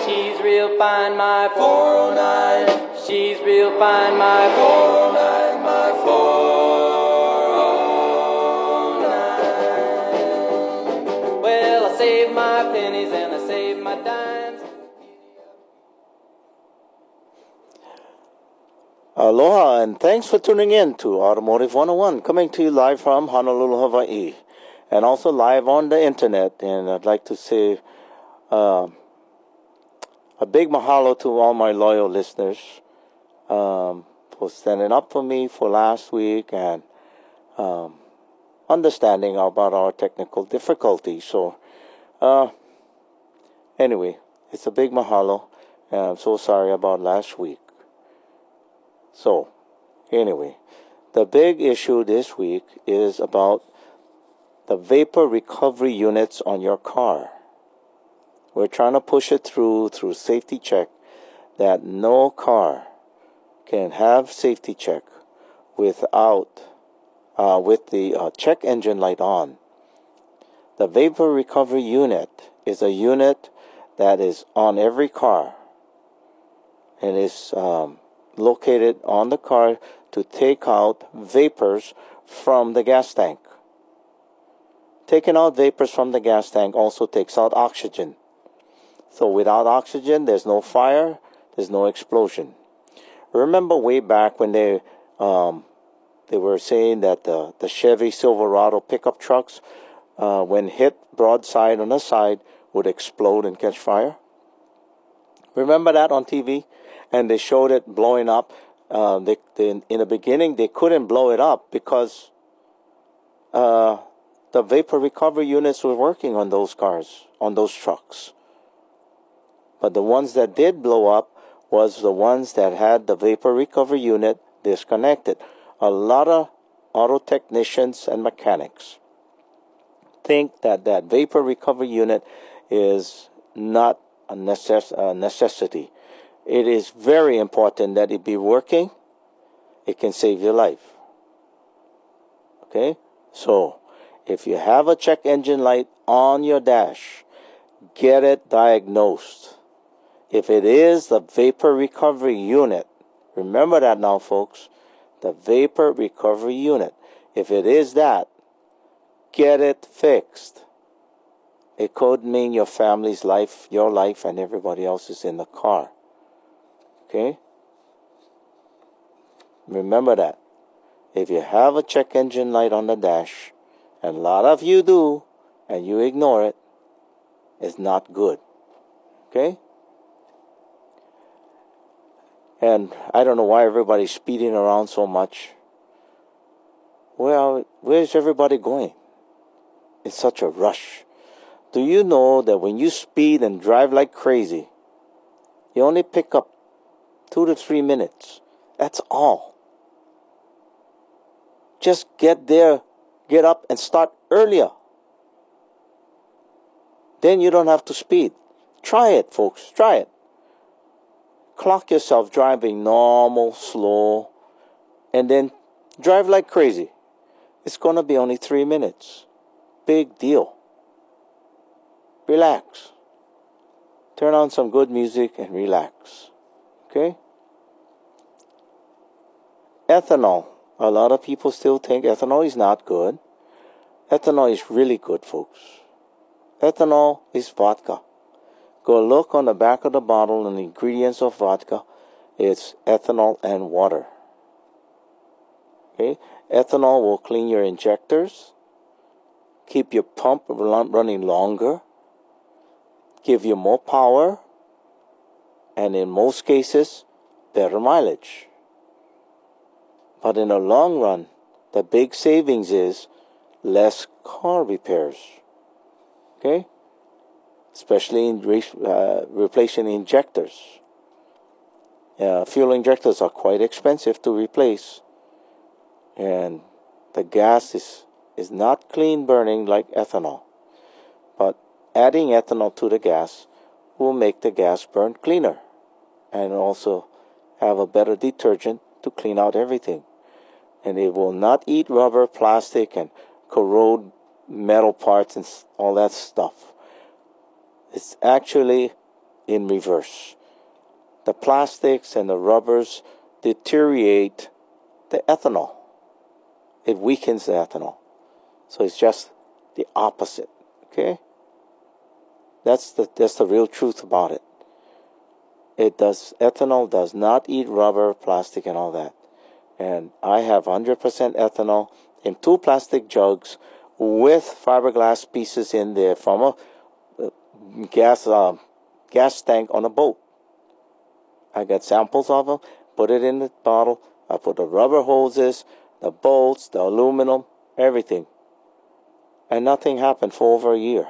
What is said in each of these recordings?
She's real fine, my 409. She's real fine, my 409, my 409. Well, I save my pennies and I save my dimes. Aloha, and thanks for tuning in to Automotive 101, coming to you live from Honolulu, Hawaii, and also live on the internet. And I'd like to say a big mahalo to all my loyal listeners for standing up for me for last week and understanding about our technical difficulties. So, anyway, it's a big mahalo, and I'm so sorry about last week. So, anyway, the big issue this week is about the vapor recovery units on your car. We're trying to push it through safety check that no car can have safety check without with the check engine light on. The vapor recovery unit is a unit that is on every car and is located on the car to take out vapors from the gas tank. Taking out vapors from the gas tank also takes out oxygen. So without oxygen, there's no fire, there's no explosion. Remember way back when they were saying that the Chevy Silverado pickup trucks, when hit broadside on the side, would explode and catch fire? Remember that on TV? And they showed it blowing up. In the beginning, they couldn't blow it up because the vapor recovery units were working on those cars, on those trucks. But the ones that did blow up was the ones that had the vapor recovery unit disconnected. A lot of auto technicians and mechanics think that vapor recovery unit is not a necessity. It is very important that it be working. It can save your life. Okay? So, if you have a check engine light on your dash, get it diagnosed. If it is the vapor recovery unit, remember that now, folks. The vapor recovery unit. If it is that, get it fixed. It could mean your family's life, your life, and everybody else's in the car. Okay? Remember that. If you have a check engine light on the dash, and a lot of you do, and you ignore it, it's not good. Okay? And I don't know why everybody's speeding around so much. Well, where's everybody going? It's such a rush. Do you know that when you speed and drive like crazy, you only pick up 2 to 3 minutes. That's all. Just get there, get up and start earlier. Then you don't have to speed. Try it, folks. Try it. Clock yourself driving normal, slow, and then drive like crazy. It's going to be only 3 minutes. Big deal. Relax. Turn on some good music and relax. Okay? Ethanol. A lot of people still think ethanol is not good. Ethanol is really good, folks. Ethanol is vodka. Go look on the back of the bottle and the ingredients of vodka. It's ethanol and water. Okay? Ethanol will clean your injectors, keep your pump running longer, give you more power, and in most cases, better mileage. But in the long run, the big savings is less car repairs. Okay? Especially in replacing injectors. Fuel injectors are quite expensive to replace. And the gas is not clean burning like ethanol. But adding ethanol to the gas will make the gas burn cleaner. And also have a better detergent to clean out everything. And it will not eat rubber, plastic, and corrode metal parts and all that stuff. It's actually in reverse. The plastics and the rubbers deteriorate the ethanol. It weakens the ethanol. So it's just the opposite. Okay? That's the real truth about it. Ethanol does not eat rubber, plastic, and all that. And I have 100% ethanol in 2 plastic jugs with fiberglass pieces in there from a gas tank on a boat. I got samples of them, put it in the bottle. I put the rubber hoses, the bolts, the aluminum, everything. And nothing happened for over a year.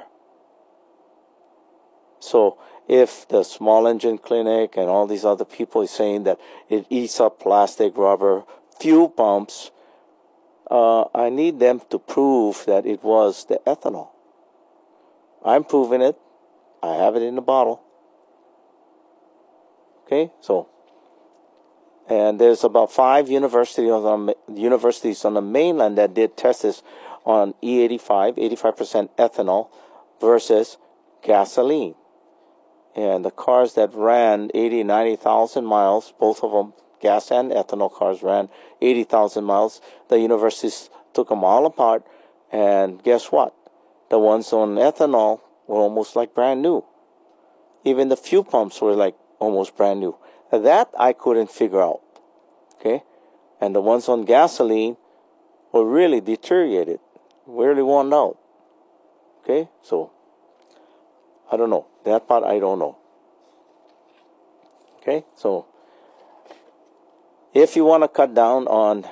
So if the small engine clinic and all these other people are saying that it eats up plastic, rubber, fuel pumps, I need them to prove that it was the ethanol. I'm proving it. I have it in the bottle. Okay, so, and there's about 5 universities on the mainland that did tests on E85, 85% ethanol versus gasoline. And the cars that ran 80, 90,000 miles, both of them, gas and ethanol cars, ran 80,000 miles. The universities took them all apart, and guess what? The ones on ethanol were almost like brand new. Even the fuel pumps were like almost brand new. That I couldn't figure out. Okay? And the ones on gasoline were really deteriorated, really worn out. Okay? So, I don't know. That part I don't know. Okay? So, if you want to cut down on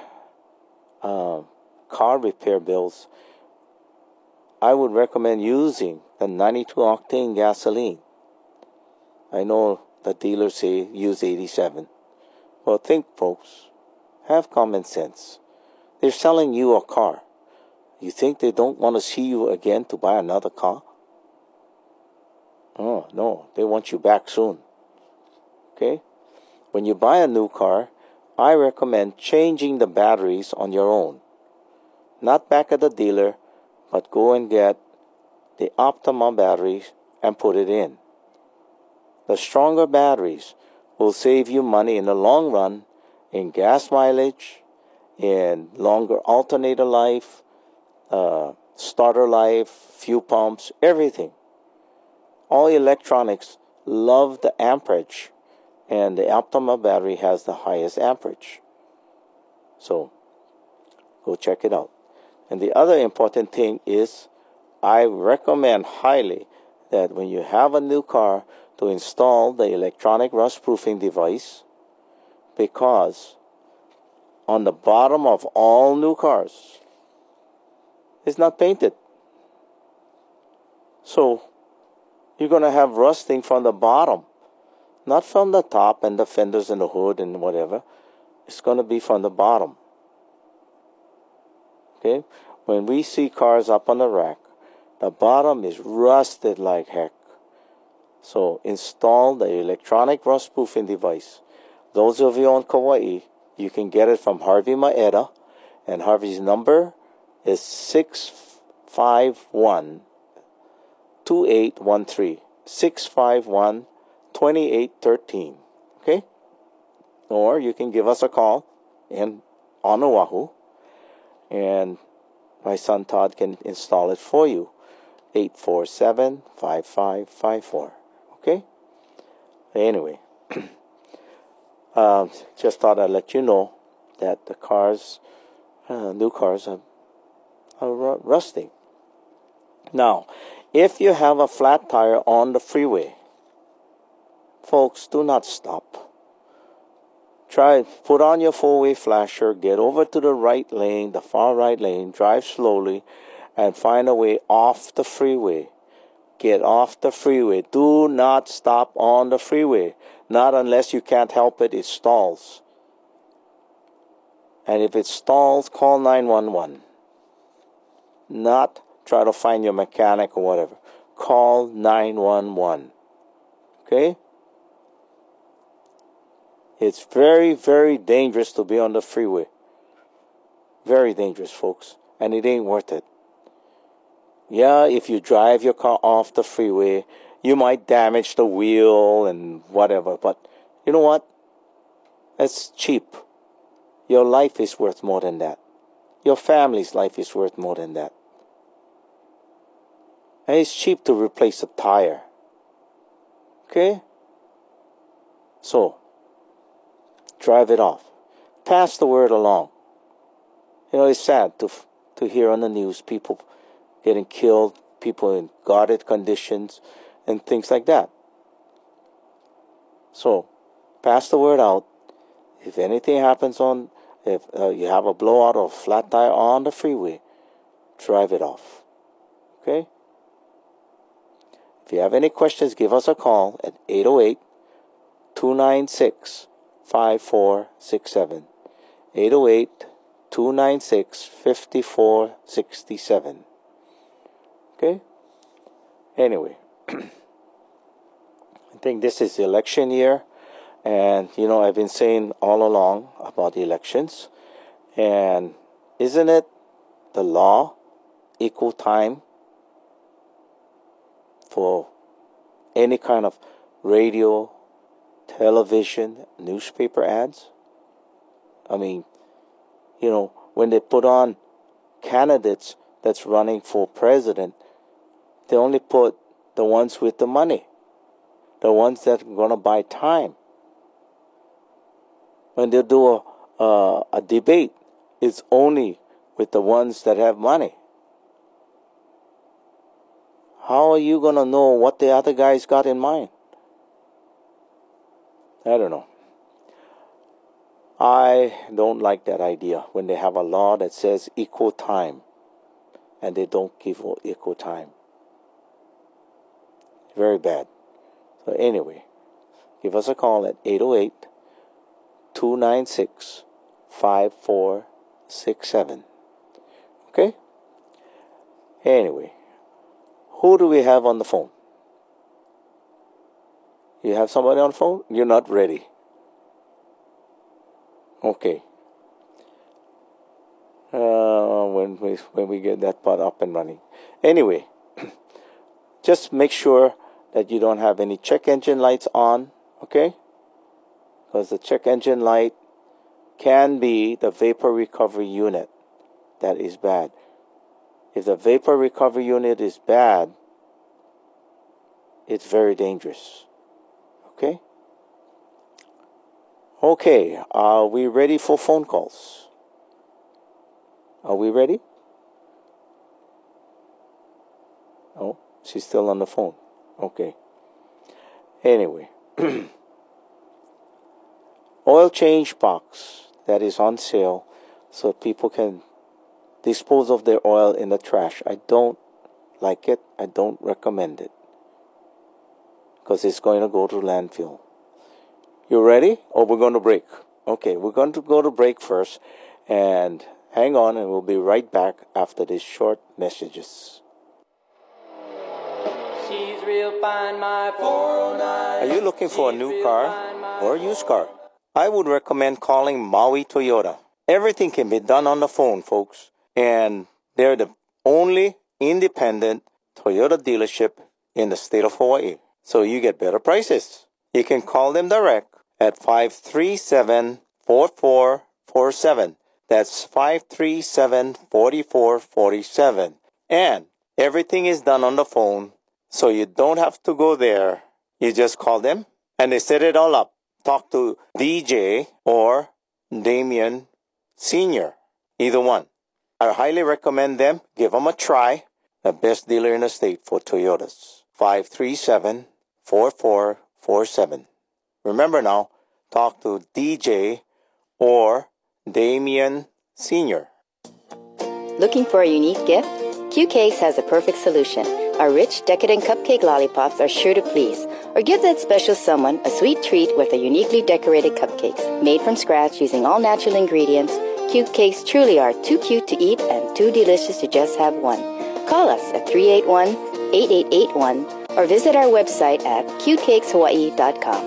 car repair bills, I would recommend using the 92 octane gasoline. I know the dealers say use 87. Well, think, folks. Have common sense. They're selling you a car. You think they don't want to see you again to buy another car? Oh, no. They want you back soon. Okay? When you buy a new car, I recommend changing the batteries on your own. Not back at the dealer, but go and get the Optima batteries and put it in. The stronger batteries will save you money in the long run in gas mileage, in longer alternator life, starter life, fuel pumps, everything. All electronics love the amperage, and the Optima battery has the highest amperage. So, go check it out. And the other important thing is, I recommend highly that when you have a new car, to install the electronic rust-proofing device, because on the bottom of all new cars, it's not painted. So, you're going to have rusting from the bottom, not from the top and the fenders and the hood and whatever. It's going to be from the bottom. Okay? When we see cars up on the rack, the bottom is rusted like heck. So install the electronic rust-proofing device. Those of you on Kauai, you can get it from Harvey Maeda, and Harvey's number is 651-2813. 651-2813. Okay? Or you can give us a call on Oahu, and my son Todd can install it for you. 847-5554. Okay? Anyway, just thought I'd let you know that the cars, new cars, are rusting. Now, if you have a flat tire on the freeway, folks, do not stop. Put on your four-way flasher, get over to the right lane, the far right lane, drive slowly, and find a way off the freeway. Get off the freeway. Do not stop on the freeway. Not unless you can't help it, it stalls. And if it stalls, call 911. Not try to find your mechanic or whatever. Call 911. Okay? It's very, very dangerous to be on the freeway. Very dangerous, folks. And it ain't worth it. Yeah, if you drive your car off the freeway, You might damage the wheel and whatever, but you know what? It's cheap. Your life is worth more than that. Your family's life is worth more than that. And it's cheap to replace a tire. Okay? So, drive it off. Pass the word along. You know, it's sad to hear on the news people getting killed, people in guarded conditions, and things like that. So, pass the word out. If anything happens if you have a blowout or a flat tire on the freeway, drive it off. Okay? If you have any questions, give us a call at 808-296-5467. 808-296-5467. Okay? Anyway, I think this is election year. And, you know, I've been saying all along about the elections. And isn't it the law, equal time for any kind of radio, television, newspaper ads? I mean, you know, when they put on candidates that's running for president, they only put the ones with the money, the ones that are going to buy time. When they do a debate, it's only with the ones that have money. How are you going to know what the other guys got in mind? I don't know. I don't like that idea when they have a law that says equal time and they don't give equal time. Very bad. So anyway, give us a call at 808-296-5467. Okay? Anyway, who do we have on the phone? You have somebody on the phone? You're not ready. Okay. When we get that part up and running. Anyway, just make sure that you don't have any check engine lights on, okay? Because the check engine light can be the vapor recovery unit. That is bad. If the vapor recovery unit is bad, it's very dangerous. Okay? Okay, are we ready for phone calls? Are we ready? Oh, she's still on the phone. Okay. Anyway. Oil change box that is on sale so people can dispose of their oil in the trash. I don't like it. I don't recommend it. Because it's going to go to landfill. You ready? Or we're going to break? Okay, we're going to go to break first. And hang on, and we'll be right back after these short messages. She's real fine, my 409. Are you looking for a new car or a used car? I would recommend calling Maui Toyota. Everything can be done on the phone, folks. And they're the only independent Toyota dealership in the state of Hawaii. So you get better prices. You can call them direct at 537-4447. That's 537-4447. And everything is done on the phone, so you don't have to go there. You just call them, and they set it all up. Talk to DJ or Damien Sr., either one. I highly recommend them. Give them a try. The best dealer in the state for Toyotas. 537-4447. Remember now, talk to DJ or Damien Sr. Looking for a unique gift? Q Cakes has the perfect solution. Our rich, decadent cupcake lollipops are sure to please. Or give that special someone a sweet treat with a uniquely decorated cupcakes. Made from scratch using all natural ingredients, Q Cakes truly are too cute to eat and too delicious to just have one. Call us at 381-8881 or visit our website at qcakeshawaii.com.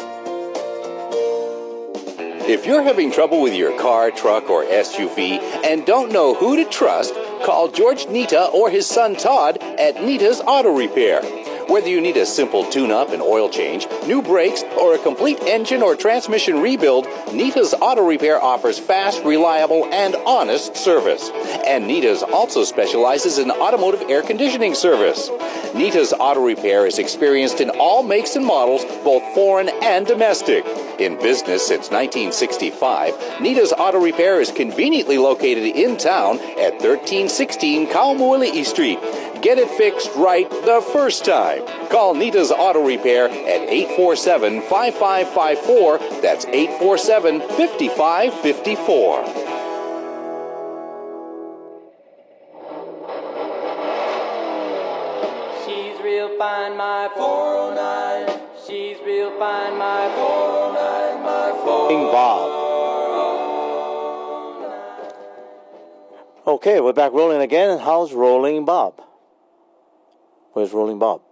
If you're having trouble with your car, truck, or SUV and don't know who to trust, call George Nita or his son Todd at Nita's Auto Repair. Whether you need a simple tune-up and oil change, new brakes, or a complete engine or transmission rebuild, Nita's Auto Repair offers fast, reliable, and honest service. And Nita's also specializes in automotive air conditioning service. Nita's Auto Repair is experienced in all makes and models, both foreign and domestic. In business since 1965, Nita's Auto Repair is conveniently located in town at 1316 Kaumuali'i Street. Get it fixed right the first time. Call Nita's Auto Repair at 847-5554. That's 847-5554. She's real fine, my 409. She's real fine, my 409, my 409. Bob. Okay, we're back rolling again. How's Rolling Bob? Where's Rolling Bob?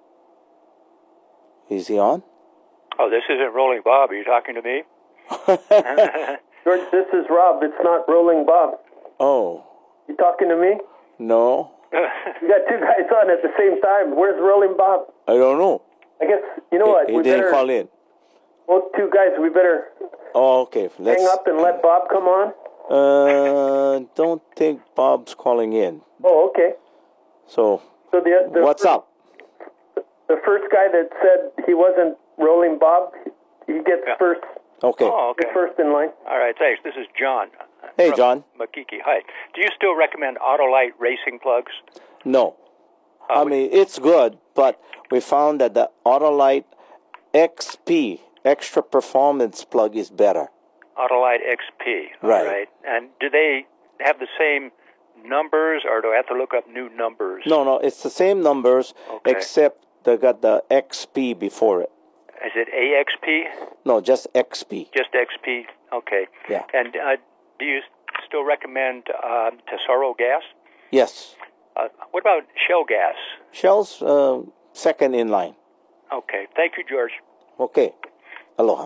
Is he on? Oh, this isn't Rolling Bob. Are you talking to me? George, this is Rob. It's not Rolling Bob. Oh. You talking to me? No. You got two guys on at the same time. Where's Rolling Bob? I don't know. I guess, you know what? He didn't call in. Both two guys, we better Okay. hang up and let Bob come on. Don't think Bob's calling in. Oh, okay. So the what's up? The first guy that said he wasn't Rolling Bob, he gets first. Okay. Oh, okay. First in line. All right, thanks. This is John. Hey, from John. Makiki. Hi. Do you still recommend Autolite racing plugs? No. I mean, it's good, but we found that the Autolite XP, Extra Performance plug, is better. Autolite XP. Right. All right. And do they have the same numbers, or do I have to look up new numbers? No, it's the same numbers, Okay. except they got the XP before it. Is it AXP? No, just XP. Just XP? Okay. Yeah. And do you still recommend Tesoro gas? Yes. What about Shell gas? Shell's second in line. Okay. Thank you, George. Okay. Aloha.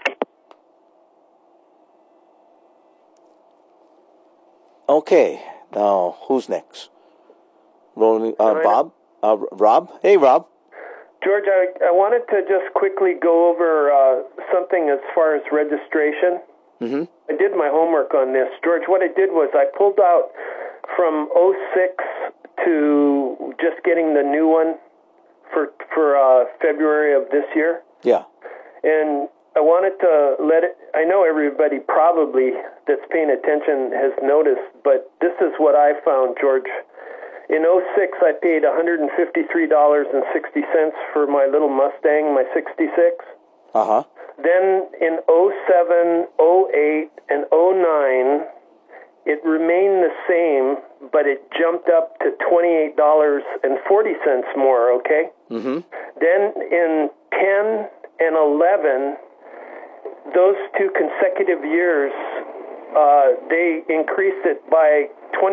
Okay. Now, who's next? Rolling. Bob? Rob? Hey, Rob. George, I wanted to just quickly go over something as far as registration. Mm-hmm. I did my homework on this. George, what I did was I pulled out from 06 to just getting the new one for February of this year. Yeah. And I wanted to let it, I know everybody probably that's paying attention has noticed, but this is what I found, George. In 06, I paid $153.60 for my little Mustang, my 66. Uh-huh. Then in 07, 08, and 09, it remained the same, but it jumped up to $28.40 more, okay? Mm-hmm. Then in 10 and 11, those two consecutive years, they increased it by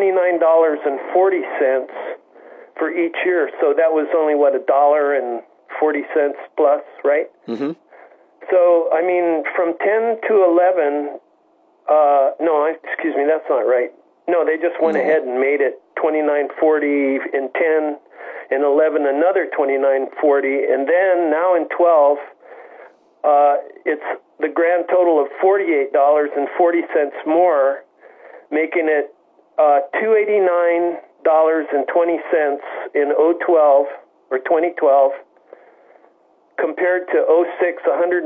$29.40 for each year. So that was only, $1.40 plus, right? Mm-hmm. So, I mean, from 10 to 11, excuse me, that's not right. No, they just went ahead and made it $29.40 in 10, in 11 another $29.40, and then now in 12, it's the grand total of $48.40 more, making it $289.20 in 012 or 2012. Compared to 06,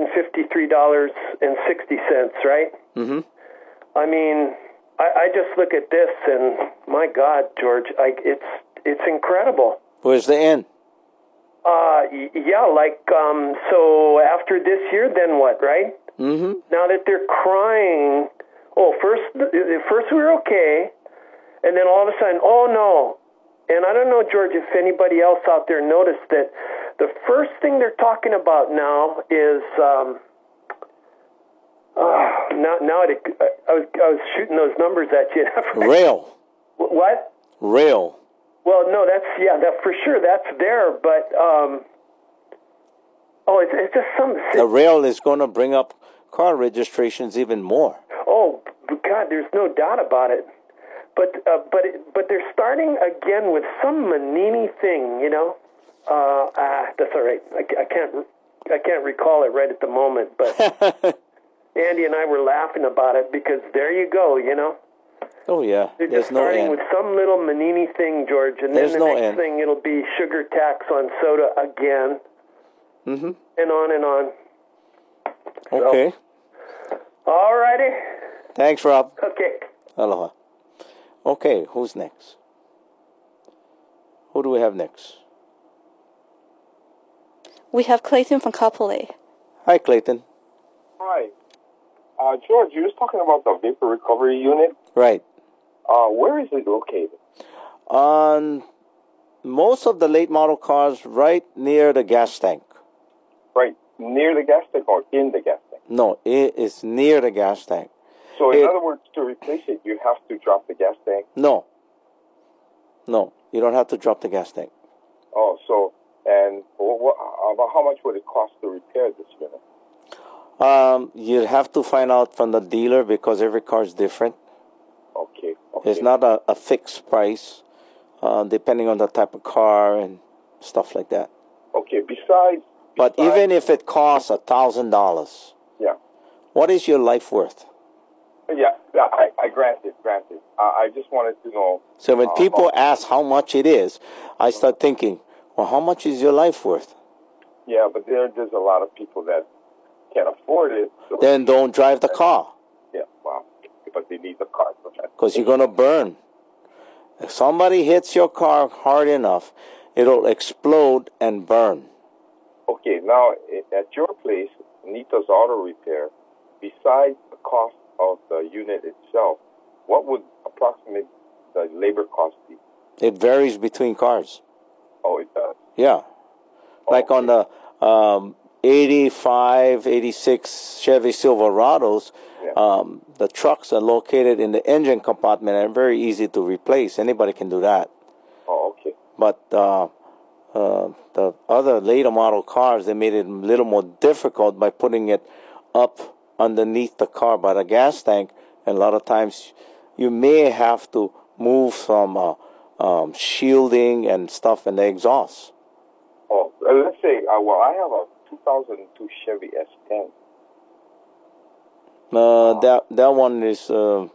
$153.60, right? Mm-hmm. I mean, I just look at this and my God, George, it's incredible. Where's the end? So after this year, then what, right? Mm-hmm. Now that they're crying, first we were okay, and then all of a sudden, oh no. And I don't know, George, if anybody else out there noticed that the first thing they're talking about now is I was shooting those numbers at you. Rail. What? Rail. Well, no, that for sure that's there, but it's just some. The rail is going to bring up car registrations even more. Oh God, there's no doubt about it. But they're starting again with some Manini thing, you know. That's all right. I can't recall it right at the moment, but Andy and I were laughing about it because there you go, you know. Oh, yeah. They're There's just no starting end. with some little Manini thing, George, and There's then the no next end. thing it'll be sugar tax on soda again, and on and on. Okay. All righty. Thanks, Rob. Okay. Aloha. Okay, who's next? Who do we have next? We have Clayton from Kapolei. Hi, Clayton. Hi. George, you was talking about the vapor recovery unit. Right. Where is it located? On most of the late model cars, right near the gas tank. Right near the gas tank or in the gas tank? No, it is near the gas tank. So in other words, to replace it, you have to drop the gas tank? No, you don't have to drop the gas tank. Oh, so, and about how much would it cost to repair this unit? You'd have to find out from the dealer because every car is different. Okay. It's not a fixed price, depending on the type of car and stuff like that. Okay, besides... But even if it costs $1,000, yeah, what is your life worth? Yeah, I granted. I just wanted to know... So when people ask how much it is, I start thinking, well, how much is your life worth? Yeah, but there's a lot of people that can't afford it. So Then don't drive the car. Yeah, wow. But they need the car for that. Because you're going to burn. If somebody hits your car hard enough, it'll explode and burn. Okay, now at your place, Nita's Auto Repair, besides the cost of the unit itself, what would approximate the labor cost be? It varies between cars. Oh, it does? Yeah. Like on the 85, 86 Chevy Silverados, the trucks are located in the engine compartment and very easy to replace. Anybody can do that. Oh, okay. But the other later model cars, they made it a little more difficult by putting it up underneath the car by the gas tank. And a lot of times you may have to move some shielding and stuff in the exhaust. Oh, let's say, I have a 2002 Chevy S10. That one is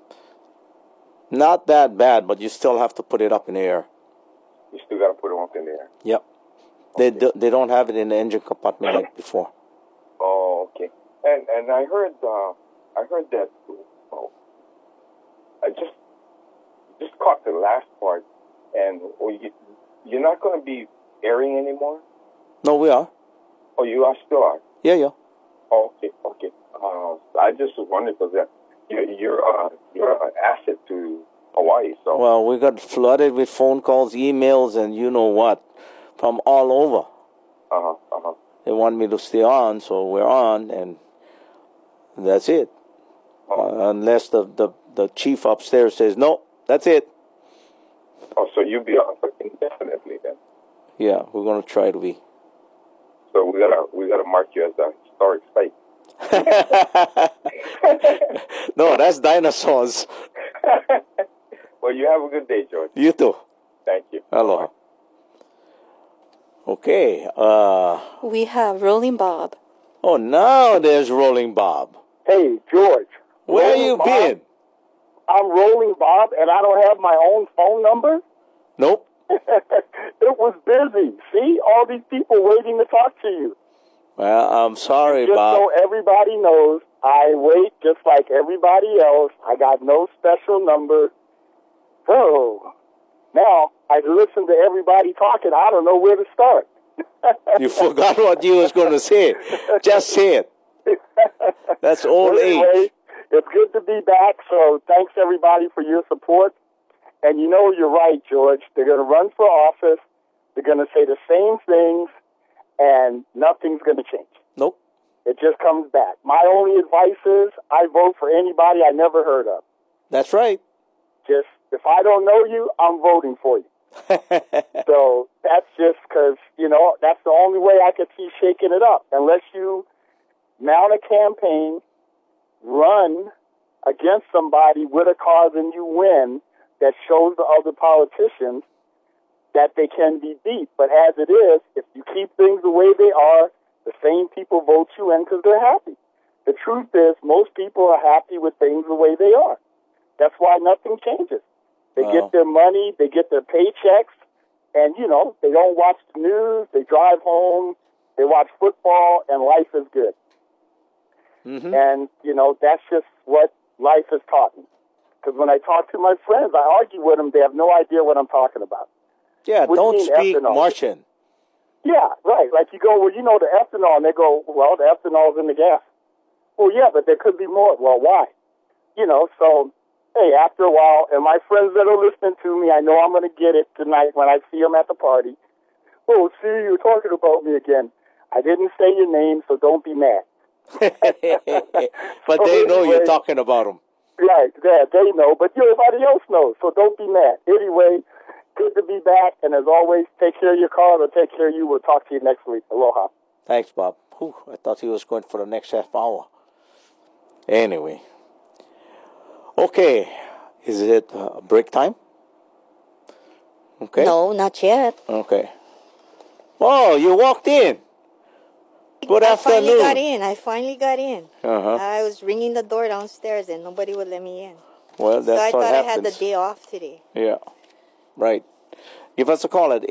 not that bad, but you still have to put it up in the air. You still got to put it up in the air? Yep. Okay. They don't have it in the engine compartment like before. Oh, okay. And I heard that. Oh, I just caught the last part. And you're not going to be airing anymore? No, we are. Oh, you are still are? Yeah. Oh, okay. I just was wondering because you're an asset to Hawaii. So. Well, we got flooded with phone calls, emails, and you know what, from all over. They want me to stay on, so we're on, and that's it. Unless the chief upstairs says, no, that's it. Oh, so you'll be on indefinitely then? Yeah, we're going to try to be. So we gotta mark you as a historic site. No, that's dinosaurs. Well, you have a good day, George. You too. Thank you. Aloha. Okay. We have Rolling Bob. Oh, now there's Rolling Bob. Hey, George. Where you been? I'm Rolling Bob, and I don't have my own phone number? Nope. It was busy. See? All these people waiting to talk to you. Well, I'm sorry, just Bob. so everybody knows, I wait just like everybody else. I got no special number. Oh, now I listen to everybody talking. I don't know where to start. You forgot what you was going to say. Just say it. That's old age. It's good to be back, so thanks everybody for your support. And you know you're right, George. They're going to run for office. They're going to say the same things, and nothing's going to change. Nope. It just comes back. My only advice is I vote for anybody I never heard of. That's right. Just, if I don't know you, I'm voting for you. So that's just because, that's the only way I could see shaking it up. Unless you mount a campaign, run against somebody with a cause and you win, that shows the other politicians that they can be beat. But as it is, if you keep things the way they are, the same people vote you in because they're happy. The truth is, most people are happy with things the way they are. That's why nothing changes. They get their money, they get their paychecks, and, you know, they don't watch the news, they drive home, they watch football, and life is good. Mm-hmm. And, you know, that's just what life has taught me. Because when I talk to my friends, I argue with them, they have no idea what I'm talking about. Yeah, don't speak ethanol? Martian. Yeah, right. Like you go, well, you know the ethanol, and they go, well, the ethanol's in the gas. Well, yeah, but there could be more. Well, why? You know, so, hey, after a while, and my friends that are listening to me, I know I'm going to get it tonight when I see them at the party. Oh, see, you're talking about me again. I didn't say your name, so don't be mad. But they know you're talking about them. Right, yeah, they know, but everybody else knows, so don't be mad. Anyway, good to be back, and as always, take care of your car, or take care of you. We'll talk to you next week. Aloha. Thanks, Bob. Whew, I thought he was going for the next half hour. Anyway. Okay, is it break time? Okay. No, not yet. Okay. Oh, you walked in. Good afternoon. I finally got in. Uh-huh. I was ringing the door downstairs and nobody would let me in. Well, that's what happens. So I thought I had the day off today. Yeah, right. Give us a call at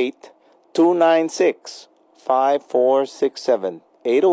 808-296-5467.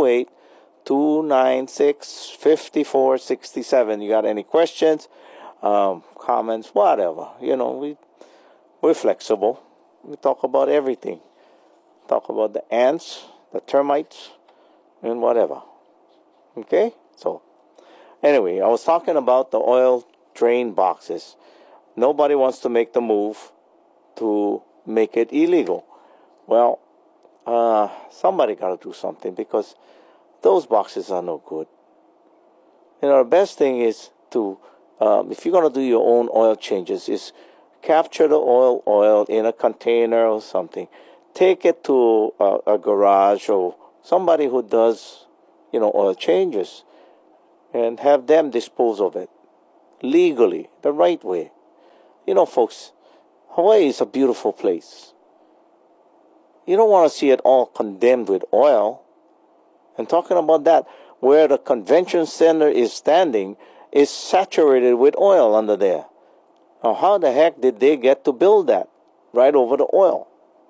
808-296-5467. You got any questions, comments, whatever. You know, we're flexible. We talk about everything. Talk about the ants, the termites, and whatever. Okay? So, anyway, I was talking about the oil drain boxes. Nobody wants to make the move to make it illegal. Well, somebody got to do something because those boxes are no good. You know, the best thing is to, if you're going to do your own oil changes, is capture the oil in a container or something. Take it to a garage or somebody who does, you know, oil changes and have them dispose of it legally, the right way. You know, folks, Hawaii is a beautiful place. You don't want to see it all condemned with oil. And talking about that, where the convention center is standing is saturated with oil under there. Now, how the heck did they get to build that right over the oil?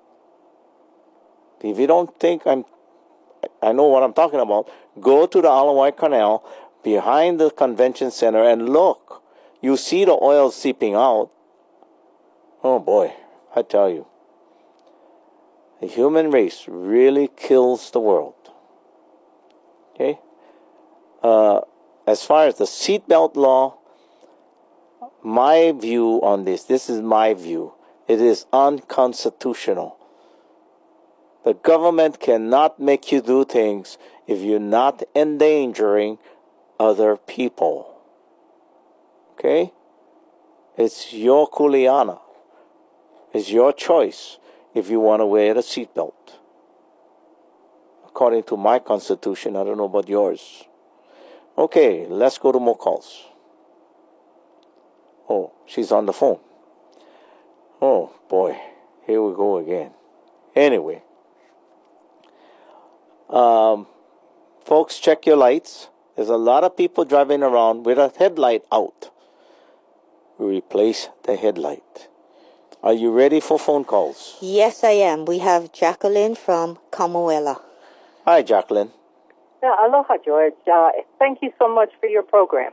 If you don't think I know what I'm talking about, go to the Alawai Canal behind the convention center and look. You see the oil seeping out. Oh boy, I tell you. The human race really kills the world. Okay? As far as the seatbelt law, my view on this is my view. It is unconstitutional. The government cannot make you do things if you're not endangering other people. Okay? It's your kuleana. It's your choice if you want to wear a seatbelt. According to my constitution, I don't know about yours. Okay, let's go to more calls. Oh, she's on the phone. Oh, boy. Here we go again. Anyway. Folks, check your lights. There's a lot of people driving around with a headlight out. Replace the headlight. Are you ready for phone calls? Yes, I am. We have Jacqueline from Kamoela. Hi, Jacqueline. Yeah, aloha, George. Thank you so much for your program.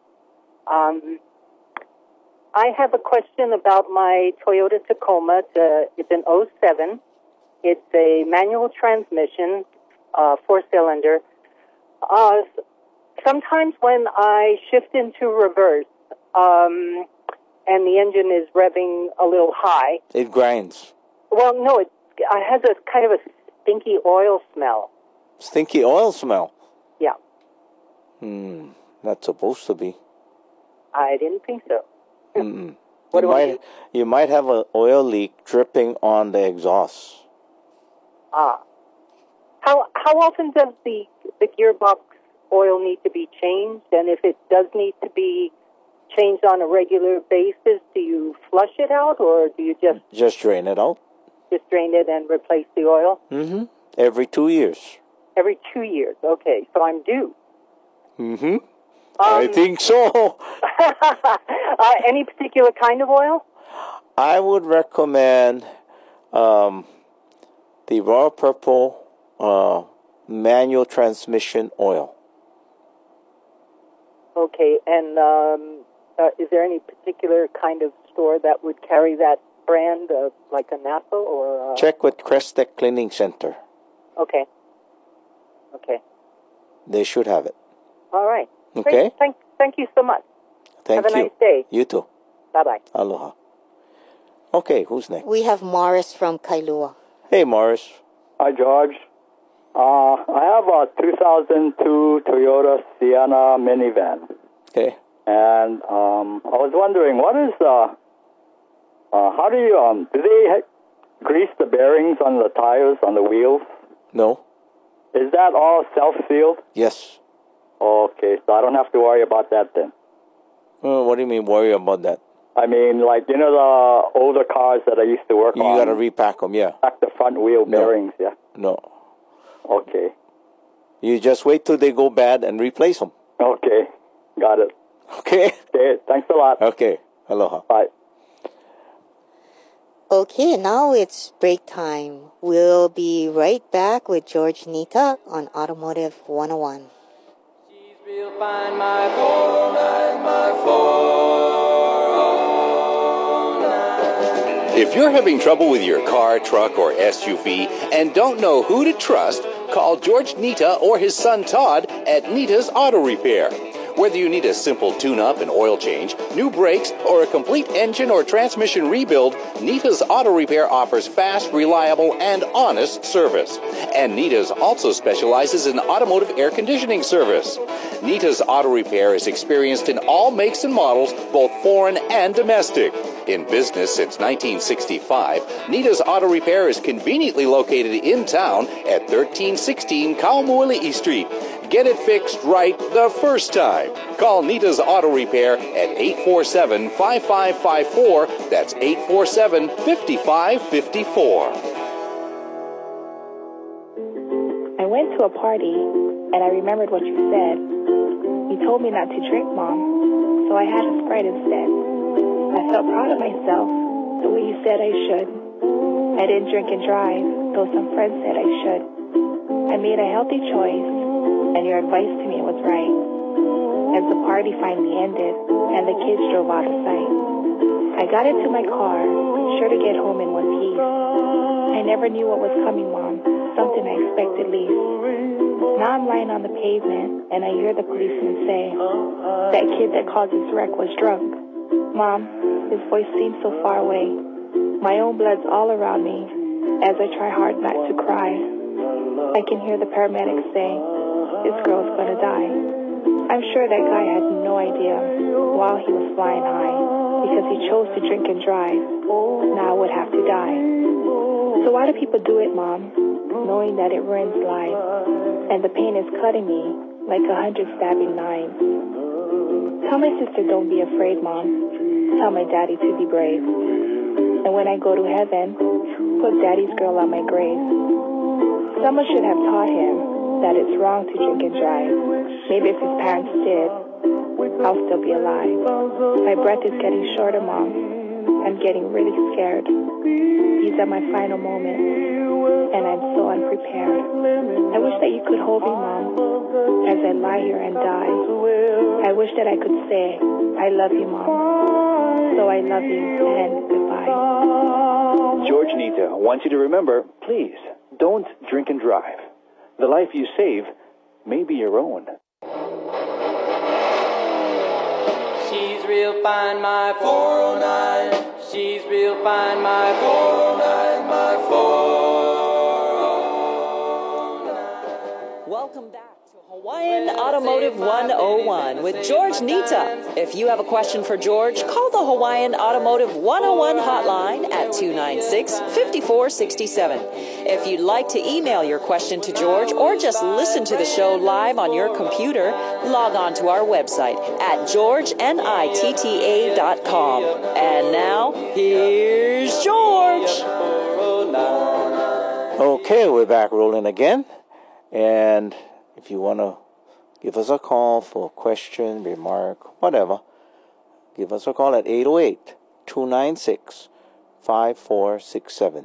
I have a question about my Toyota Tacoma. It's an 07. It's a manual transmission, 4-cylinder. Sometimes when I shift into reverse, and the engine is revving a little high, it grinds. Well, no, it has a kind of a stinky oil smell. Stinky oil smell? Yeah. Not supposed to be. I didn't think so. Mm-mm. You might have an oil leak dripping on the exhaust. How often does the gearbox oil need to be changed? And if it does need to be changed on a regular basis, do you flush it out or do you just drain it out? Just drain it and replace the oil? Mm-hmm. Every 2 years. Every 2 years. Okay, so I'm due. Mm-hmm. I think so. Any particular kind of oil? I would recommend the Royal Purple manual transmission oil. Okay, and is there any particular kind of store that would carry that brand, like a Napa or? Check with Crestec Cleaning Center. Okay. Okay. They should have it. All right. Okay. Great. Thank you so much. Thank you. Have a nice day. You too. Bye-bye. Aloha. Okay, who's next? We have Morris from Kailua. Hey, Morris. Hi, George. I have a 2002 Toyota Sienna minivan. Okay. And I was wondering, what is how do you do they grease the bearings on the tires on the wheels? No. Is that all self-sealed? Yes. Okay, so I don't have to worry about that then. What do you mean worry about that? I mean, like, you know the older cars that I used to work on? You got to repack them, yeah. Pack the front wheel bearings, yeah? No. Okay. You just wait till they go bad and replace them. Okay, got it. Okay. Okay, thanks a lot. Okay, aloha. Bye. Okay, now it's break time. We'll be right back with George Nita on Automotive 101. She's real fine, my 409, my 409. If you're having trouble with your car, truck, or SUV and don't know who to trust, call George Nita or his son Todd at Nita's Auto Repair. Whether you need a simple tune-up and oil change, new brakes, or a complete engine or transmission rebuild, Nita's Auto Repair offers fast, reliable, and honest service. And Nita's also specializes in automotive air conditioning service. Nita's Auto Repair is experienced in all makes and models, both foreign and domestic. In business since 1965, Nita's Auto Repair is conveniently located in town at 1316 Kaumoili'i Street. Get it fixed right the first time. Call Nita's Auto Repair at 847-5554. That's 847-5554. I went to a party, and I remembered what you said. You told me not to drink, Mom, so I had a Sprite instead. I felt proud of myself, the way you said I should. I didn't drink and drive, though some friends said I should. I made a healthy choice, and your advice to me was right. As the party finally ended, and the kids drove out of sight, I got into my car, sure to get home in one piece. I never knew what was coming, Mom, something I expected least. Now I'm lying on the pavement, and I hear the policeman say, that kid that caused this wreck was drunk. Mom, his voice seems so far away. My own blood's all around me as I try hard not to cry. I can hear the paramedics say, this girl's gonna die. I'm sure that guy had no idea while he was flying high because he chose to drink and drive. Now I would have to die. So why do people do it, Mom, knowing that it ruins lives and the pain is cutting me like 100 stabbing knives? Tell my sister don't be afraid, Mom. Tell my daddy to be brave. And when I go to heaven, put daddy's girl on my grave. Someone should have taught him that it's wrong to drink and drive. Maybe if his parents did, I'll still be alive. My breath is getting shorter, Mom. I'm getting really scared. These are my final moments, and I'm so unprepared. I wish that you could hold me, Mom, as I lie here and die. I wish that I could say, I love you, Mom. So I love you, and goodbye. George Nita wants you to remember, please, don't drink and drive. The life you save may be your own. She's real fine, my 409. She's real fine, my 409, my 409. Welcome back Hawaiian Automotive 101 with George Nita. If you have a question for George, call the Hawaiian Automotive 101 hotline at 296-5467. If you'd like to email your question to George or just listen to the show live on your computer, log on to our website at georgenitta.com. And now, here's George. Okay, we're back rolling again. And if you want to give us a call for a question, remark, whatever, give us a call at 808-296-5467.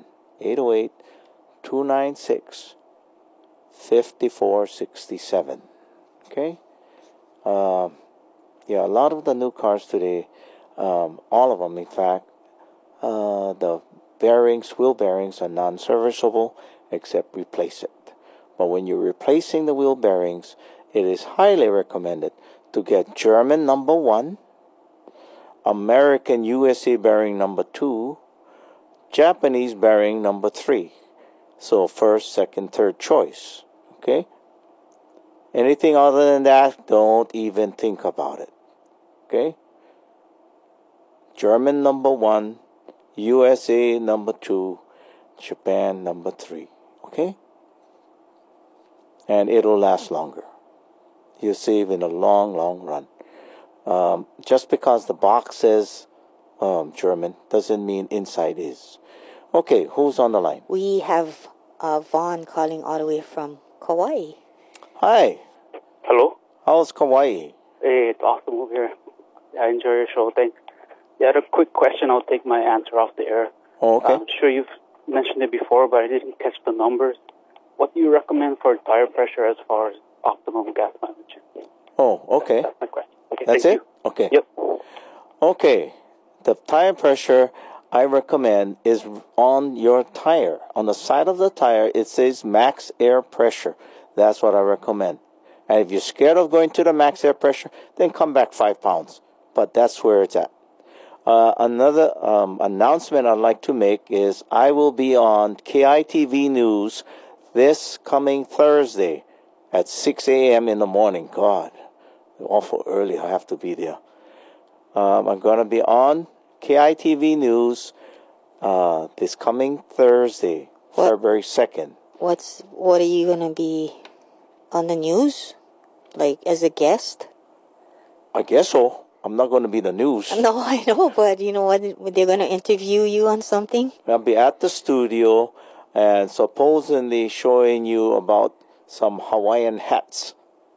808-296-5467. Okay? Yeah, a lot of the new cars today, all of them, in fact, the bearings, wheel bearings are non-serviceable except replace it. But when you're replacing the wheel bearings, it is highly recommended to get German number 1, American USA bearing number 2, Japanese bearing number 3. So first, second, third choice. Okay? Anything other than that, don't even think about it. Okay? German number 1, USA number 2, Japan number 3. Okay? And it'll last longer. You save in a long, long run. Just because the box says German doesn't mean inside is. Okay, who's on the line? We have Vaughn calling all the way from Kauai. Hi. Hello. How's Kauai? Hey, it's awesome over here. I enjoy your show. Thanks. You had a quick question. I'll take my answer off the air. Oh, okay. I'm sure you've mentioned it before, but I didn't catch the numbers. What do you recommend for tire pressure as far as optimum gas mileage? Oh, okay. That's my question. Okay, That's thank it? you. Okay. Yep. Okay. The tire pressure I recommend is on your tire. On the side of the tire, it says max air pressure. That's what I recommend. And if you're scared of going to the max air pressure, then come back 5 pounds. But that's where it's at. Another announcement I'd like to make is I will be on KITV News this coming Thursday at 6 a.m. in the morning. God, awful early. I have to be there. I'm going to be on KITV News this coming Thursday, February 2nd. What are you going to be on the news? Like, as a guest? I guess so. I'm not going to be the news. No, I know, but you know what? They're going to interview you on something? I'll be at the studio and supposedly showing you about some Hawaiian hats.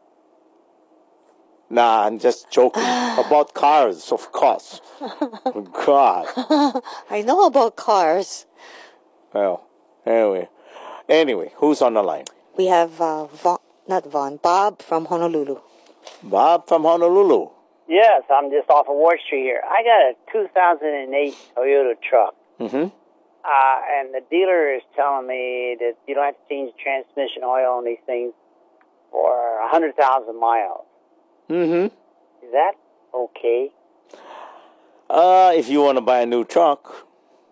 Nah, I'm just joking. About cars, of course. God. I know about cars. Well, anyway, who's on the line? We have Bob from Honolulu. Bob from Honolulu. Yes, I'm just off of Ward Street here. I got a 2008 Toyota truck. Mm-hmm. And the dealer is telling me that you don't have to change the transmission oil on these things for 100,000 miles. Mm-hmm. Is that okay? If you want to buy a new truck.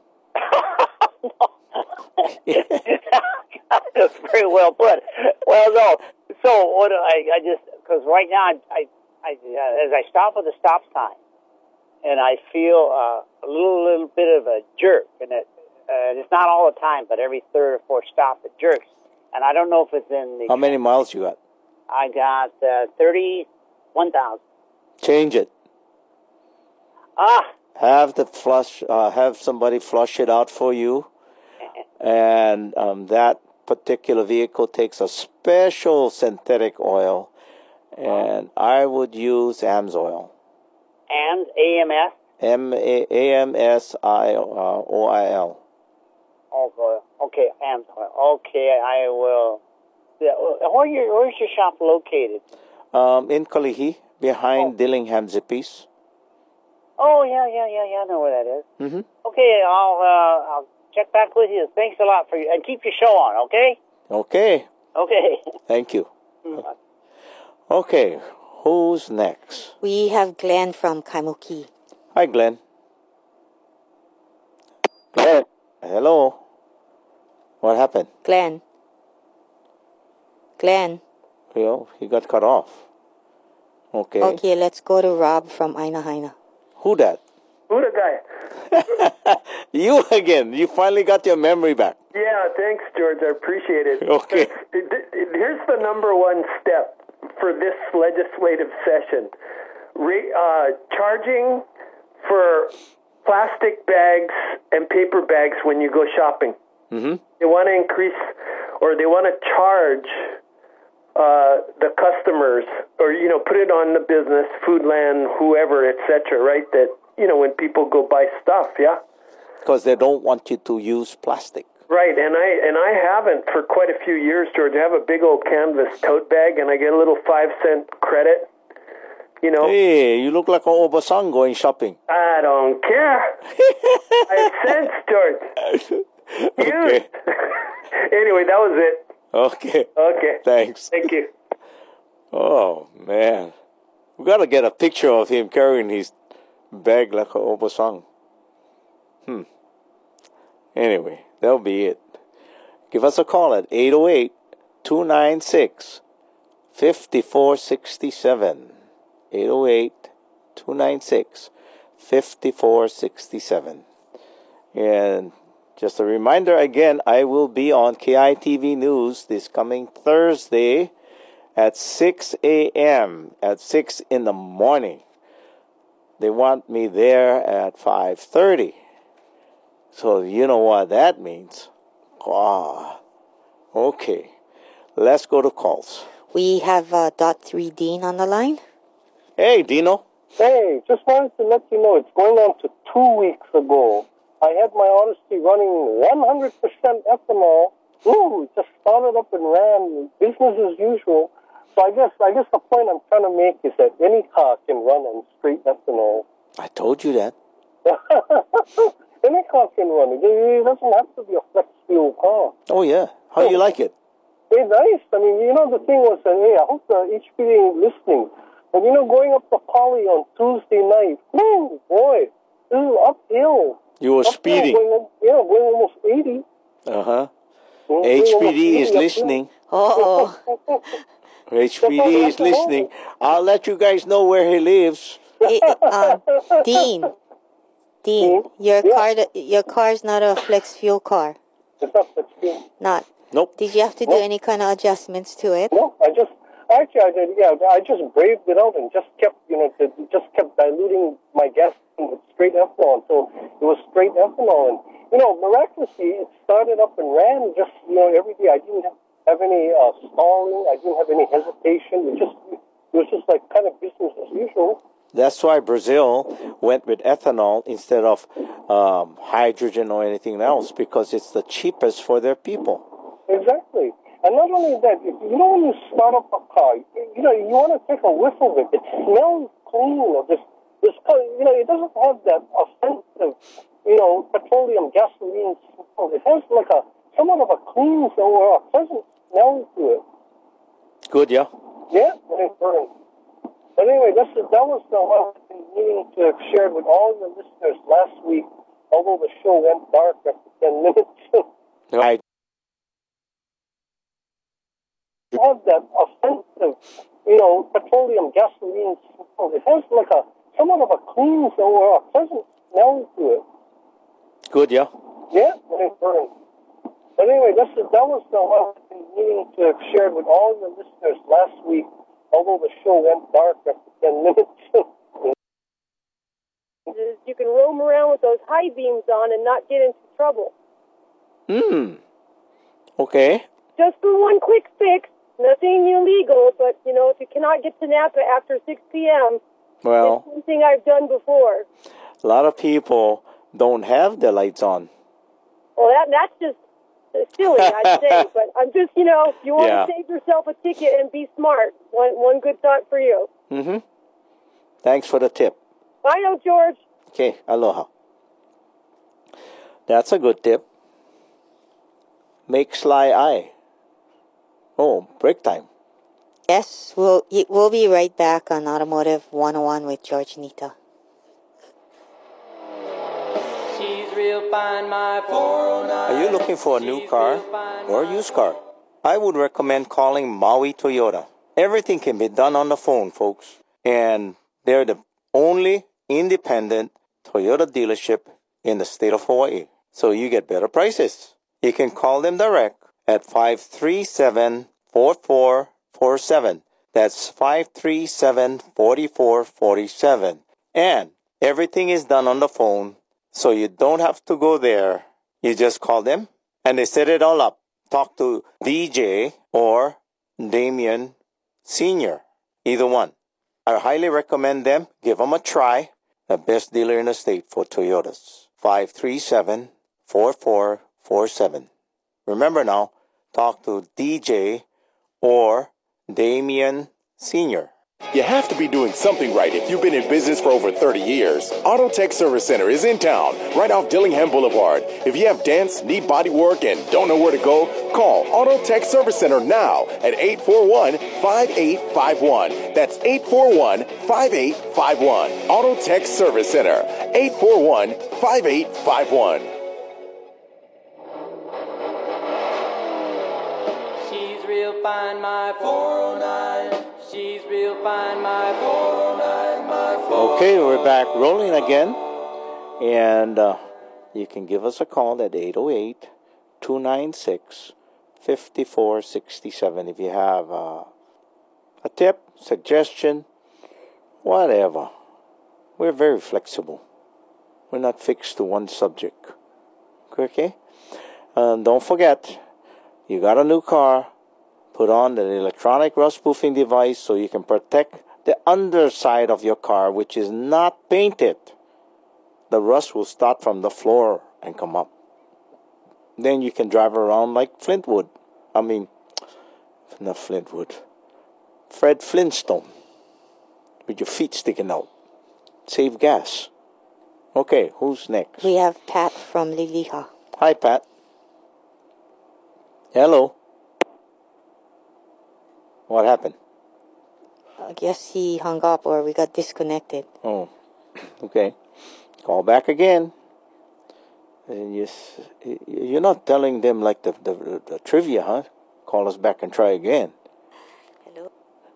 That's very well put. Well, no. So what I just, because right now I as I stop at the stop sign, and I feel a little bit of a jerk, and it's not all the time, but every third or fourth stop it jerks, and I don't know if it's in the. How many miles you got? I got 31,000. Change it. Have somebody flush it out for you, and that particular vehicle takes a special synthetic oil, and I would use AMSOIL. And AMS? AMSOIL. Okay, AMSOIL. Okay, I will. Where's your shop located? In Kalihi, behind Dillingham Zippies. Oh, yeah, I know where that is. Mm-hmm. Okay, I'll check back with you. Thanks a lot for you, and keep your show on, okay? Okay. Okay. Thank you. Okay, who's next? We have Glenn from Kaimuki. Hi, Glenn. Glenn. Hello. What happened? Glenn. Well, he got cut off. Okay. Okay, let's go to Rob from Aina Haina. Who that? Who the guy? You again. You finally got your memory back. Yeah, thanks, George. I appreciate it. Okay. Here's the number one step for this legislative session. Charging for plastic bags and paper bags when you go shopping. Mm-hmm. They want to increase, or they want to charge the customers, or, put it on the business, Foodland, whoever, etc., right? That, when people go buy stuff, yeah? Because they don't want you to use plastic. Right, and I haven't for quite a few years, George. I have a big old canvas tote bag, and I get a little 5-cent credit, Hey, you look like an Obasang going shopping. I don't care. I have sense, George. Okay. Anyway, that was it. Okay. Okay. Thanks. Thank you. Oh, man. We got to get a picture of him carrying his bag like an Obasang. Anyway, that'll be it. Give us a call at 808-296-5467. 808-296-5467. And just a reminder again, I will be on KITV News this coming Thursday at 6 a.m. at 6 in the morning. They want me there at 5:30. So you know what that means. Okay. Let's go to calls. We have .3 Dean on the line. Hey, Dino. Hey, just wanted to let you know it's going on to 2 weeks ago. I had my Odyssey running 100% ethanol. Ooh, just started up and ran. Business as usual. So I guess the point I'm trying to make is that any car can run on straight ethanol. I told you that. Any car can run. It doesn't have to be a flex fuel car. Oh, yeah. How do you like it? It's nice. I mean, the thing was that, hey, I hope the HPD ain't listening. But, going up to Poly on Tuesday night, whoo, boy, this is uphill. You were speeding. Going almost 80. Uh-huh. HPD is listening. Oh. HPD is listening. I'll let you guys know where he lives. Hey, Dean, your car's not a flex fuel car. It's not flex fuel. Not. Nope. Did you have to do any kind of adjustments to it? No, I just braved it out and just kept diluting my gas with straight ethanol until it was straight ethanol. And, miraculously, it started up and ran just, every day. I didn't have any stalling. I didn't have any hesitation. It was just like kind of business as usual. That's why Brazil went with ethanol instead of hydrogen or anything else, because it's the cheapest for their people. Exactly. And not only that, when you start up a car, you want to take a whiff of it. It smells clean. Or this it doesn't have that offensive, petroleum gasoline smell. It has like somewhat of a clean or a pleasant smell to it. Good, yeah? Yeah, when it burns. But anyway, that was the one I've been needing to share with all your listeners last week, although the show went dark after 10 minutes. Right. Have that offensive, petroleum gasoline smell. It has like somewhat of a clean or a pleasant smell to it. Good, yeah? Yeah, when it burns. But anyway, that was the one I've been needing to share with all your listeners last week, although the show went dark after 10 minutes. You can roam around with those high beams on and not get into trouble. Okay. Just for one quick fix, nothing illegal, but, if you cannot get to Napa after 6 p.m., well, it's something I've done before. A lot of people don't have their lights on. Well, that's just silly, I'd say. But I'm just, you want to save yourself a ticket and be smart. One good thought for you. Mm-hmm. Thanks for the tip. Bye now, George. Okay, aloha. That's a good tip. Make sly eye. Oh, break time. Yes, we'll be right back on Automotive 101 with George Nita. She's real fine, my 409. Are you looking for a new car or a used car? I would recommend calling Maui Toyota. Everything can be done on the phone, folks. And they're the only independent Toyota dealership in the state of Hawaii. So you get better prices. You can call them direct at 537-4447. That's 537-4447. And everything is done on the phone, so you don't have to go there. You just call them, and they set it all up. Talk to DJ or Damien Sr., either one. I highly recommend them. Give them a try. The best dealer in the state for Toyotas. 537-4447. Remember now, talk to DJ or Damien Sr. You have to be doing something right if you've been in business for over 30 years. Auto Tech Service Center is in town, right off Dillingham Boulevard. If you have dents, need body work, and don't know where to go, call Auto Tech Service Center now at 841-5851. That's 841-5851. Auto Tech Service Center, 841-5851. She's real fine, my 409. She's real fine, my 409, my 409. Okay, we're back rolling again. And you can give us a call at 808-296-5467 if you have a tip, suggestion, whatever. We're very flexible. We're not fixed to one subject. Okay? Don't forget, you got a new car. Put on the electronic rust-proofing device so you can protect the underside of your car, which is not painted. The rust will start from the floor and come up. Then you can drive around like Flintwood. I mean, not Flintwood. Fred Flintstone. With your feet sticking out. Save gas. Okay, who's next? We have Pat from Liliha. Hi, Pat. Hello. What happened? I guess he hung up or we got disconnected. Oh, okay. Call back again. And you're not telling them like the trivia, huh? Call us back and try again. Hello.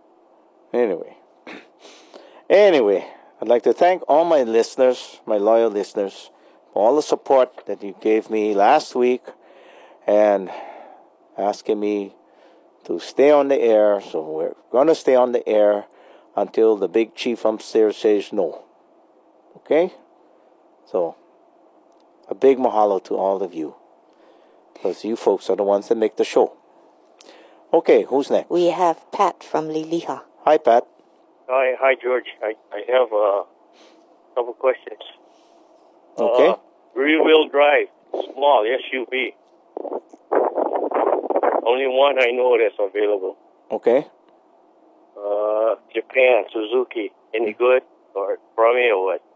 Anyway, I'd like to thank all my listeners, my loyal listeners, for all the support that you gave me last week and asking me to stay on the air. So we're going to stay on the air until the big chief upstairs says no. Okay? So, a big mahalo to all of you. Because you folks are the ones that make the show. Okay, who's next? We have Pat from Liliha. Hi, Pat. Hi, George. I have a couple questions. Okay. Rear-wheel drive, small SUV. Only one I know that's available. Okay. Japan, Suzuki. Any good? Or from me or what?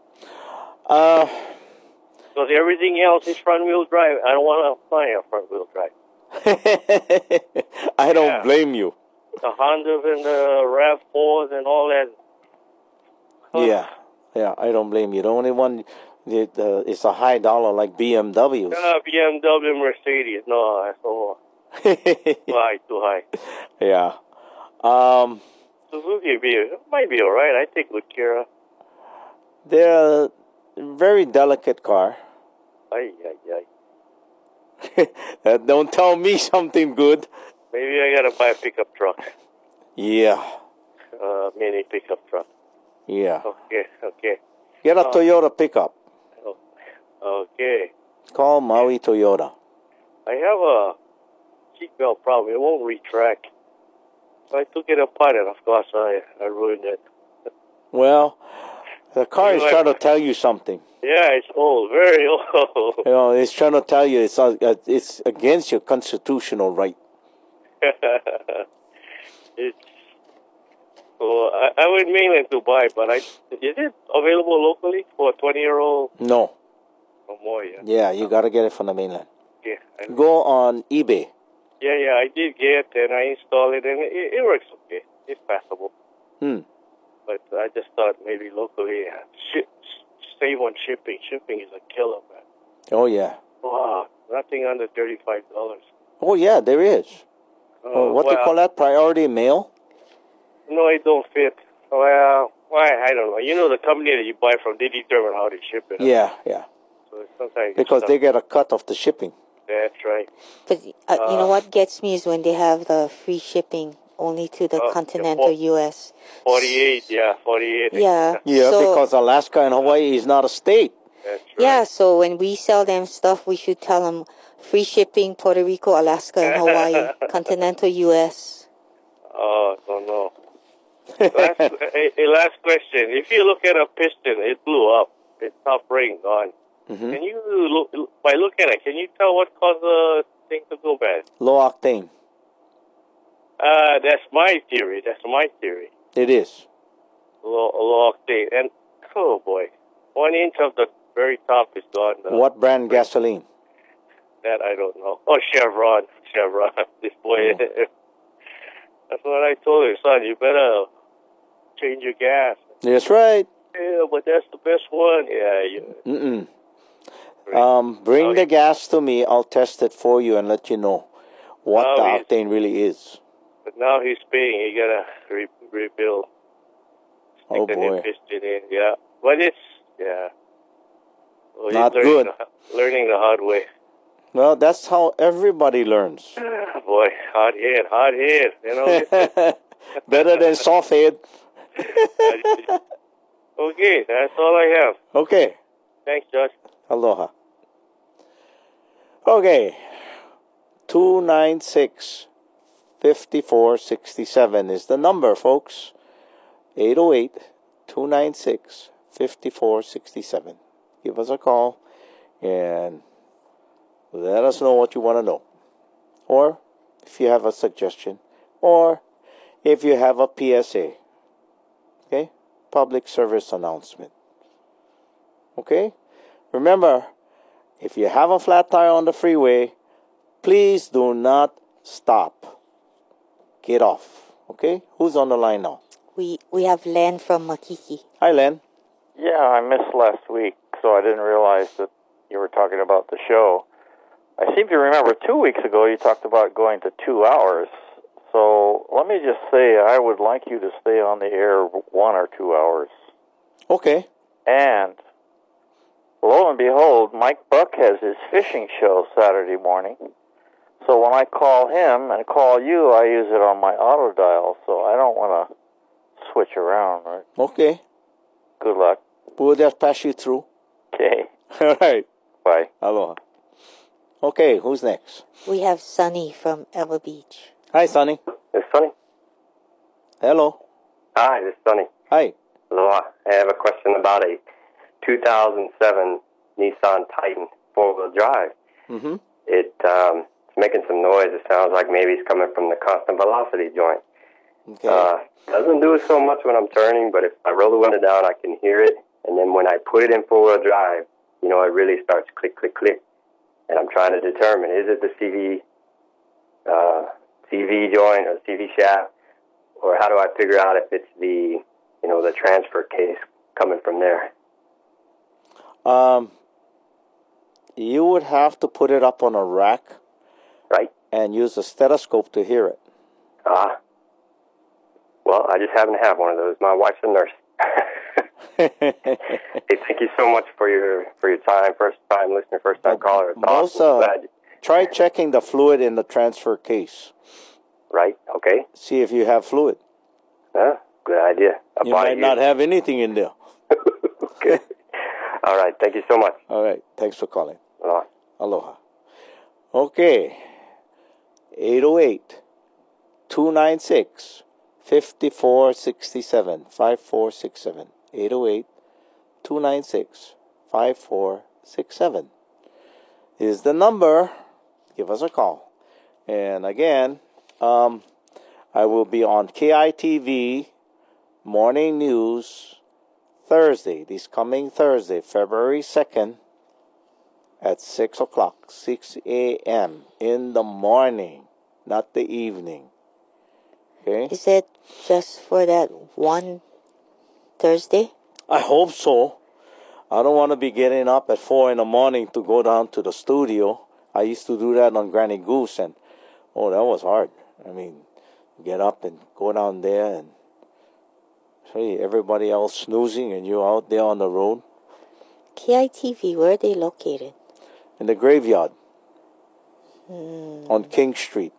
Because everything else is front-wheel drive. I don't want to fly a front-wheel drive. I don't blame you. The Hondas and the RAV4s and all that. Yeah, I don't blame you. The only one, it's a high dollar like BMWs. BMW, Mercedes. No, that's all. Too high. Yeah. Suzuki might be all right. I take good care of. They're a very delicate car. Ay. Don't tell me something good. Maybe I gotta buy a pickup truck. Yeah. Mini pickup truck. Yeah. Okay. Get a Toyota pickup. Okay. Call Maui Toyota. I have a seatbelt problem. It won't retract. So I took it apart, and of course I ruined it. Well, the car is trying to tell you something. Yeah, it's old, very old. It's trying to tell you it's against your constitutional right. I went mainland to buy, but is it available locally for a 20-year-old? No. Or more, yeah. Yeah, you got to get it from the mainland. Yeah. Go on eBay. Yeah, I did get and I installed it, and it works okay. It's passable. But I just thought maybe locally, save on shipping. Shipping is a killer, man. Oh, yeah. Wow, nothing under $35. Oh, yeah, there is. What do you call that? Priority mail? No, it don't fit. Well, I don't know. You know, the company that you buy from, they determine how they ship it. Yeah. So sometimes Because they get a cut of the shipping. That's right. But you know what gets me is when they have the free shipping only to the continental U.S. 48, yeah, 48. Yeah. Yeah, so, because Alaska and Hawaii is not a state. That's right. Yeah, so when we sell them stuff, we should tell them free shipping, Puerto Rico, Alaska, and Hawaii, continental U.S. Oh, don't know. Last question. If you look at a piston, it blew up. It stopped ring gone. Mm-hmm. Can you, by looking at it, can you tell what caused the thing to go bad? Low octane. That's my theory. It is. Low octane. And, oh boy, 1 inch of the very top is gone. What brand gasoline? That I don't know. Oh, Chevron. This boy. That's what I told him, son. You better change your gas. That's right. Yeah, but that's the best one. Yeah. Bring the gas to me. I'll test it for you and let you know what the octane really is. But now he's paying. He gotta rebuild. Oh boy. Piston in. Yeah, but it's Well, not good. Learning the hard way. Well, that's how everybody learns. Boy, hard head. You know. Better than soft head. Okay, that's all I have. Okay. Thanks, Josh. Aloha. Okay. 296-5467 is the number, folks. 808-296-5467. Give us a call and let us know what you want to know. Or if you have a suggestion. Or if you have a PSA. Okay? Public service announcement. Okay? Remember, if you have a flat tire on the freeway, please do not stop. Get off. Okay? Who's on the line now? We have Len from Makiki. Hi, Len. Yeah, I missed last week, so I didn't realize that you were talking about the show. I seem to remember 2 weeks ago you talked about going to 2 hours. So let me just say I would like you to stay on the air 1 or 2 hours. Okay. And lo and behold, Mike Buck has his fishing show Saturday morning. So when I call him and call you, I use it on my auto dial, so I don't want to switch around, right? Okay. Good luck. We'll just pass you through. Okay. All right. Bye. Aloha. Okay, who's next? We have Sonny from Ella Beach. Hi, Sonny. It's Sonny. Hello. Hi, this is Sonny. Hi. Aloha. I have a question about a 2007 Nissan Titan 4-wheel drive. Mm-hmm. It's making some noise. It sounds like maybe it's coming from the constant velocity joint. Okay. Doesn't do it so much when I'm turning, but if I roll the window down, I can hear it. And then when I put it in 4-wheel drive, it really starts click, click, click. And I'm trying to determine, is it the CV joint or CV shaft, or how do I figure out if it's the transfer case coming from there? You would have to put it up on a rack. Right. And use a stethoscope to hear it. Well, I just happen to have one of those. My wife's a nurse. Hey, thank you so much for your time. First time listener, first time caller. It's awesome. Try checking the fluid in the transfer case. Right. Okay. See if you have fluid. Good idea. You might not have anything in there. Okay. All right. Thank you so much. All right. Thanks for calling. Aloha. Aloha. Okay. 808-296-5467. 5467. 808-296-5467 is the number. Give us a call. And again, I will be on KITV Morning News Thursday, this coming Thursday, February 2nd at 6 o'clock, 6 a.m. in the morning, not the evening. Okay? Is it just for that one Thursday? I hope so. I don't want to be getting up at 4 in the morning to go down to the studio. I used to do that on Granny Goose, and that was hard. I mean, get up and go down there, and Hey, everybody else snoozing and you out there on the road. KITV, where are they located? In the graveyard. On King Street.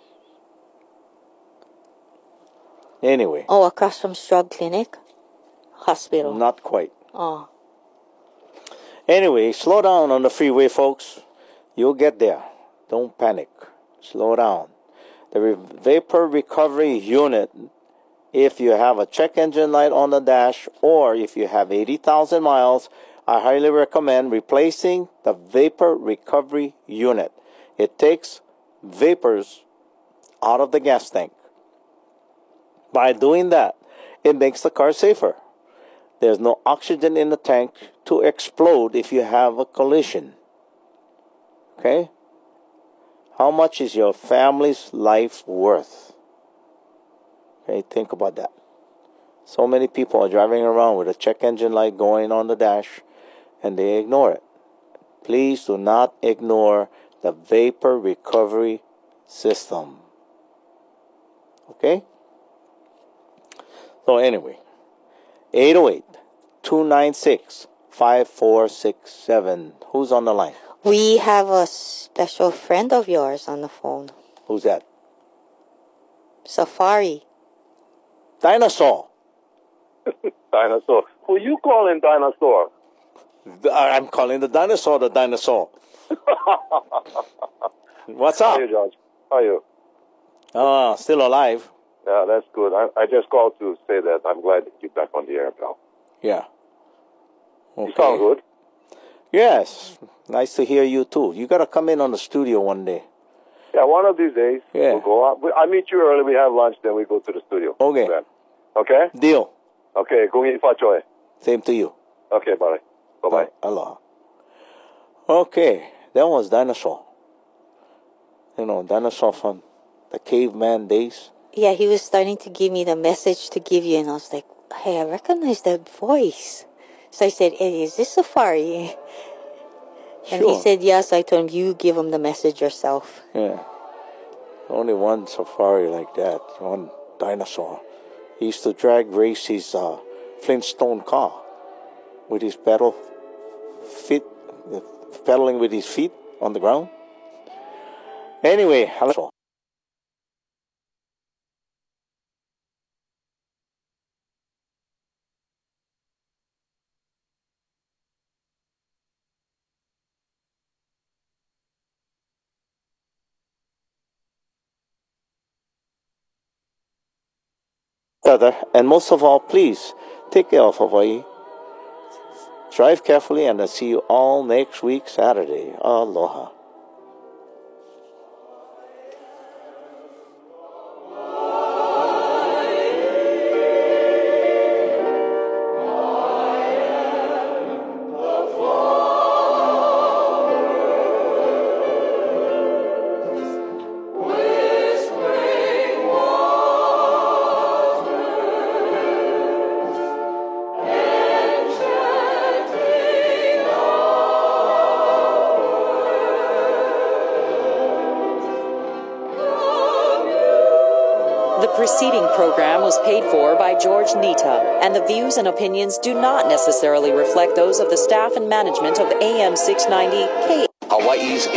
Anyway. Oh, across from Strub Clinic? Hospital. Not quite. Oh. Anyway, slow down on the freeway, folks. You'll get there. Don't panic. Slow down. The vapor recovery unit, if you have a check engine light on the dash or if you have 80,000 miles, I highly recommend replacing the vapor recovery unit. It takes vapors out of the gas tank. By doing that, it makes the car safer. There's no oxygen in the tank to explode if you have a collision. Okay? How much is your family's life worth? Okay, think about that. So many people are driving around with a check engine light going on the dash and they ignore it. Please do not ignore the vapor recovery system. Okay? So anyway, 808-296-5467. Who's on the line? We have a special friend of yours on the phone. Who's that? Safari. Dinosaur. Dinosaur. Who you calling dinosaur? I'm calling the dinosaur. What's up? Hey, George. How are you? Still alive. Yeah, that's good. I just called to say that I'm glad that you're back on the air, pal. Yeah. Okay. You sound good. Yes. Nice to hear you, too. You got to come in on the studio one day. Yeah, one of these days. Yeah. We'll go out. I'll meet you early. We have lunch, then we go to the studio. Okay. Okay? Deal. Okay. Gungi Fachoy. Same to you. Okay, bye. Bye-bye. Aloha. Okay. That was Dinosaur. You know, Dinosaur from the caveman days. Yeah, he was starting to give me the message to give you, and I was like, hey, I recognize that voice. So I said, hey, is this Safari? And he said, yes. I told him, you give him the message yourself. Yeah. Only one Safari like that. One Dinosaur. He used to drag race his Flintstone car with his pedaling with his feet on the ground. Anyway, hello. And most of all, please take care of Hawaii. Drive carefully, and I'll see you all next week, Saturday. Aloha. The preceding program was paid for by George Nita, and the views and opinions do not necessarily reflect those of the staff and management of AM 690 K. Hawaii's